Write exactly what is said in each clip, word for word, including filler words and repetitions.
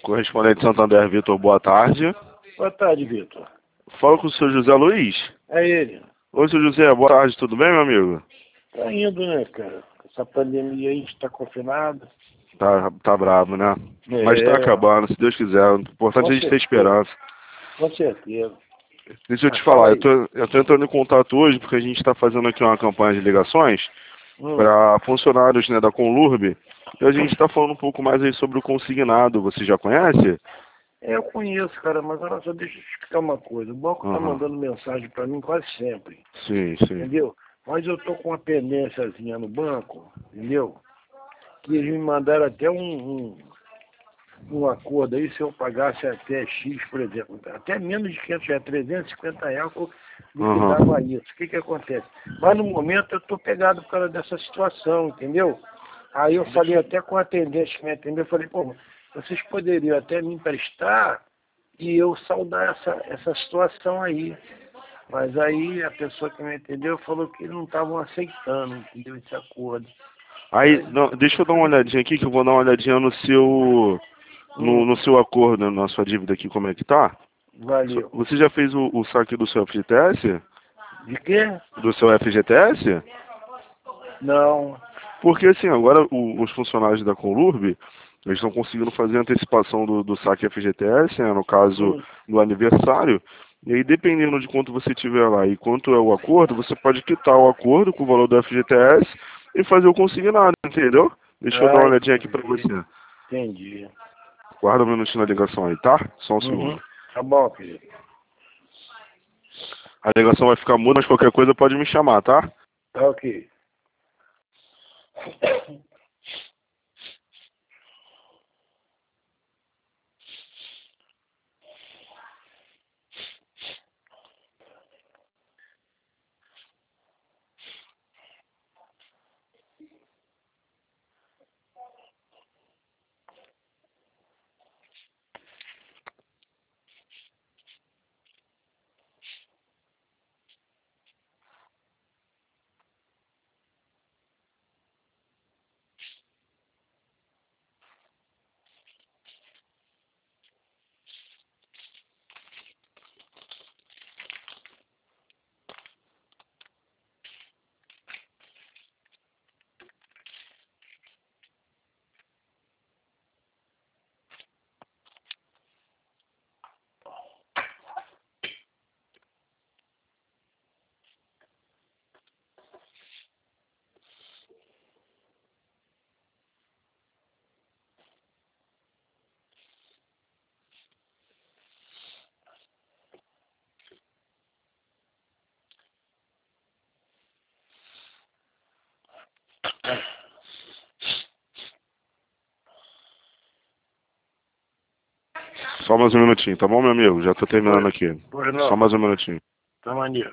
Correspondente Santander, Vitor, boa tarde. Boa tarde, Vitor. Fala com o senhor José Luiz. É ele. Oi, senhor José, boa tarde, tudo bem, meu amigo? Tá indo, né, cara? Essa pandemia aí, a gente tá confinado. Tá, tá brabo, né? É. Mas tá acabando, se Deus quiser. O importante Com é a gente ter certeza. esperança. Com certeza. Deixa eu Ah, te fala falar, eu aí. tô, eu tô entrando em contato hoje porque a gente está fazendo aqui uma campanha de ligações Hum. para funcionários, né, da Conlurb. E a gente está falando um pouco mais aí sobre o consignado. Você já conhece? É, eu conheço, cara, mas olha só, deixa eu te explicar uma coisa. O banco tá Aham. mandando mensagem pra mim quase sempre, Sim, sim. entendeu? Mas eu tô com uma pendênciazinha no banco, entendeu? Que eles me mandaram até um, um, um acordo aí, se eu pagasse até X, por exemplo, até menos de quinhentos reais, trezentos e cinquenta reais, eu liquidava Aham. isso. O que que acontece? Mas no momento eu tô pegado por causa dessa situação, entendeu? Aí eu falei até com a atendente que me atendeu, eu falei, pô, vocês poderiam até me emprestar e eu saldar essa, essa situação aí. Mas aí a pessoa que me atendeu falou que não estavam aceitando, entendeu, esse acordo. Aí, não, deixa eu dar uma olhadinha aqui, que eu vou dar uma olhadinha no seu, no, Hum, no seu acordo, né, na sua dívida aqui, como é que tá. valeu. Você já fez o, o saque do seu F G T S? De quê? Do seu F G T S? Não. Porque assim, agora o- os funcionários da Conlurb, eles estão conseguindo fazer a antecipação do, do saque F G T S, né, no caso Hum, do aniversário, e aí dependendo de quanto você tiver lá e quanto é o acordo, você pode quitar o acordo com o valor do F G T S e fazer o consignado, entendeu? Deixa eu dar uma ah, olhadinha aqui pra entendi. você. Entendi. Guarda um minutinho na ligação aí, tá? Só um Uhum. segundo. Tá bom, querido. A ligação vai ficar muda, mas qualquer coisa pode me chamar, tá? Tá ok. Só mais um minutinho, tá bom, meu amigo? Já tô terminando Pois, aqui. pois Só não. mais um minutinho. Tá maneiro.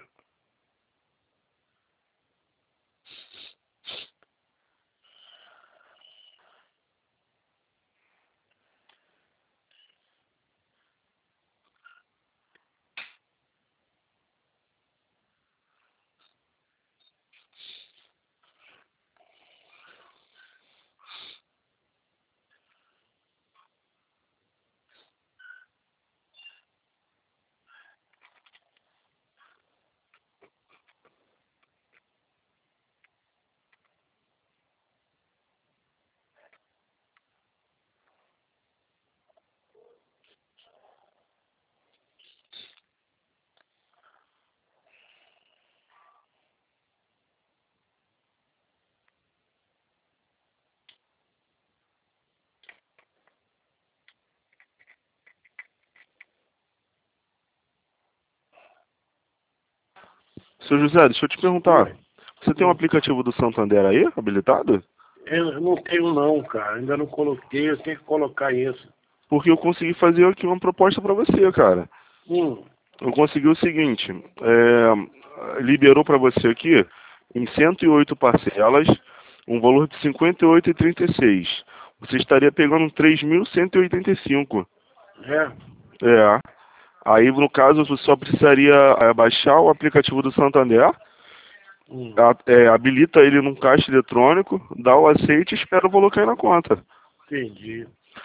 Seu José, deixa eu te perguntar. Oi. Você tem um Hum. aplicativo do Santander aí, habilitado? Eu não tenho não, cara. Ainda não coloquei, eu tenho que colocar isso. Porque eu consegui fazer aqui uma proposta pra você, cara. Hum. Eu consegui o seguinte, é, liberou pra você aqui em cento e oito parcelas, um valor de cinquenta e oito reais e trinta e seis centavos. Você estaria pegando três mil cento e oitenta e cinco. É. É. Aí, no caso, você só precisaria é, baixar o aplicativo do Santander, Hum. a- é, habilita ele num caixa eletrônico, dá o aceite e espera o valor cair na conta. Entendi.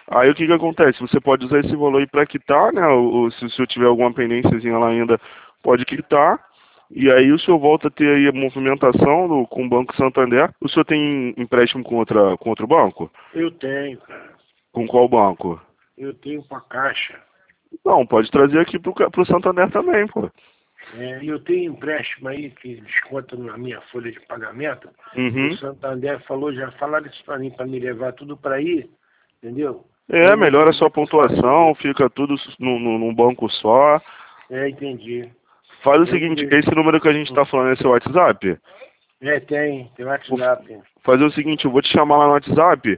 Aí o que que acontece? Você pode usar esse valor aí para quitar, né? Ou, ou se o senhor tiver alguma pendênciazinha lá ainda, pode quitar. E aí o senhor volta a ter aí a movimentação do, com o Banco Santander. O senhor tem empréstimo com, outra, com outro banco? Eu tenho, cara. Com qual banco? Eu tenho com a Caixa. Não, pode trazer aqui pro, pro Santander também, pô. É, eu tenho empréstimo aí que desconta na minha folha de pagamento. Uhum. O Santander falou, já falaram isso para mim, para me levar tudo para aí, entendeu? É, Eu vou melhora a ver sua como é que eu faço pontuação, isso. fica tudo num, num num banco só. É, entendi. Faz o Eu seguinte, vejo. esse número que a gente tá falando é seu WhatsApp? É, tem, tem Vou WhatsApp. fazer o seguinte, eu vou te chamar lá no WhatsApp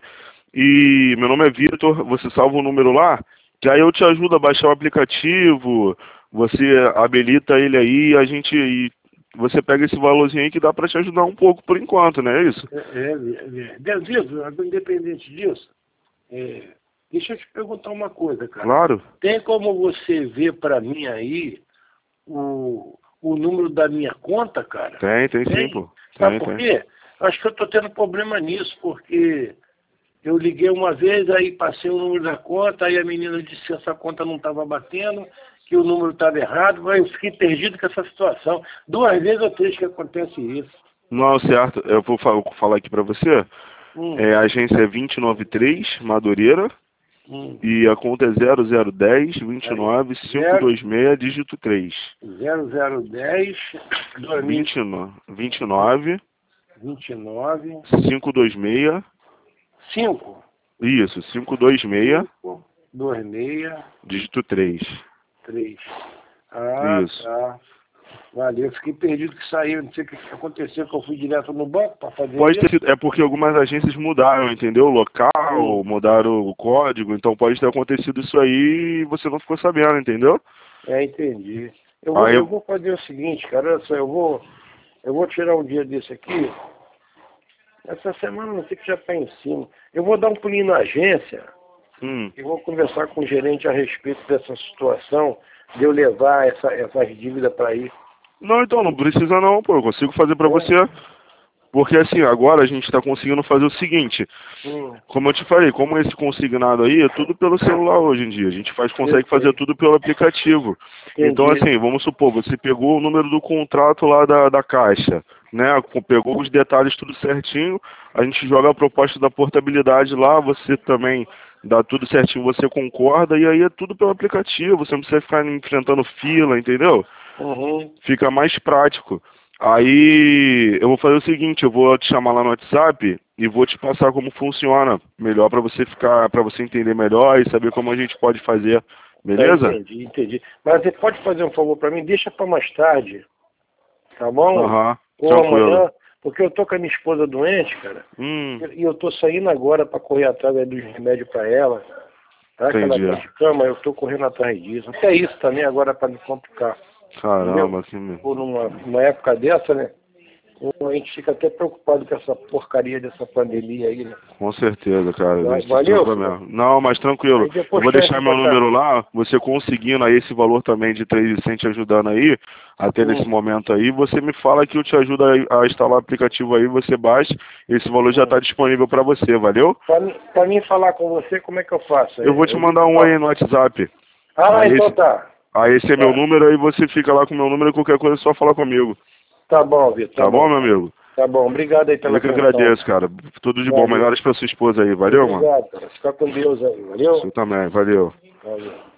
e meu nome é Vitor, você salva o número lá, que aí eu te ajudo a baixar o aplicativo, você habilita ele aí e a gente e você pega esse valorzinho aí que dá pra te ajudar um pouco por enquanto, não é isso? É, é, é, é. Vitor, independente disso, é, deixa eu te perguntar uma coisa, cara. Claro. Tem como você ver para mim aí o, o número da minha conta, cara? Tem, tem, Tem? sim, pô. Sabe Tem, por tem. quê? Acho que eu tô tendo problema nisso, porque eu liguei uma vez, aí passei o número da conta, aí a menina disse que essa conta não estava batendo, que o número estava errado, aí eu fiquei perdido com essa situação. Duas vezes ou três que acontece isso. Não, certo, eu vou fa- vou falar aqui pra você. Hum, É, a agência é vinte e nove e três, Madureira, hum. e a conta é zero zero um zero vinte e Aí, nove cinco dois seis, dígito três. zero zero dez, dois mil vinte e nove, vinte e nove, e vinte e nove, cinco dois seis, cinco, isso, cinco dois seis, cinco, dois seis, dígito três. três. Ah, Isso. tá. Valeu, fiquei perdido que saiu, não sei o que que aconteceu, que eu fui direto no banco para fazer Pode ter isso. sido, é porque algumas agências mudaram, entendeu? O local, Hum. mudaram o código, então pode ter acontecido isso aí e você não ficou sabendo, entendeu? É, entendi. Eu vou, Aí, eu vou fazer o seguinte, cara, olha só, eu vou, eu vou tirar um dia desse aqui. Essa semana não sei que já está em cima. Eu vou dar um pulinho na agência hum, e vou conversar com o gerente a respeito dessa situação, de eu levar essa, essas dívidas para aí. não, então, não precisa não, pô, eu consigo fazer pra É. você. Porque assim, agora a gente está conseguindo fazer o seguinte, Hum, como eu te falei, como esse consignado aí é tudo pelo celular hoje em dia, a gente faz, consegue eu sei. fazer tudo pelo aplicativo. Então Entendi. assim, vamos supor, você pegou o número do contrato lá da, da caixa, né? com- Pegou os detalhes tudo certinho, a gente joga a proposta da portabilidade lá, você também dá tudo certinho, você concorda, e aí é tudo pelo aplicativo, você não precisa ficar enfrentando fila, entendeu? Uhum. Fica mais prático. Aí eu vou fazer o seguinte, eu vou te chamar lá no WhatsApp e vou te passar como funciona melhor para você ficar, para você entender melhor e saber como a gente pode fazer, Tá, beleza? entendi, entendi. Mas você pode fazer um favor para mim? Deixa para mais tarde, tá bom? Aham, Ou tranquilo. amanhã, porque eu tô com a minha esposa doente, cara, Hum, e eu tô saindo agora para correr atrás aí dos remédios para ela, tá? Que ela entendi. tá de cama, eu tô correndo atrás disso. Até isso também agora para me complicar, entendeu? Caramba, que... Por numa, numa época dessa, né? A gente fica até preocupado com essa porcaria dessa pandemia aí, né? Com certeza, cara. Vai- Isso Valeu, tudo filho? mesmo. Não, mas tranquilo. Aí Eu depois vou que a gente deixar meu botar... número lá, você conseguindo aí esse valor também de três e cem te ajudando aí, até nesse Hum, momento aí, você me fala que eu te ajudo a a instalar o aplicativo aí, você baixa, esse valor já hum. está disponível para você, valeu? Pra, mim- pra mim falar com você, como é que eu faço? Eu vou É, te eu mandar ligo um aí pra... no WhatsApp. Ah, Aí então esse, tá. aí esse é meu Tá, número, aí você fica lá com o meu número e qualquer coisa é só falar comigo. tá bom, Vitor, tá Tá bom, bom, meu cara. amigo? Tá bom, obrigado aí pela Eu que atenção. agradeço, cara. Tudo de bom. Valeu. Melhoras pra sua esposa aí. Valeu, mano? Obrigado, cara. Fica com Deus aí, valeu? Você também. Valeu. Valeu.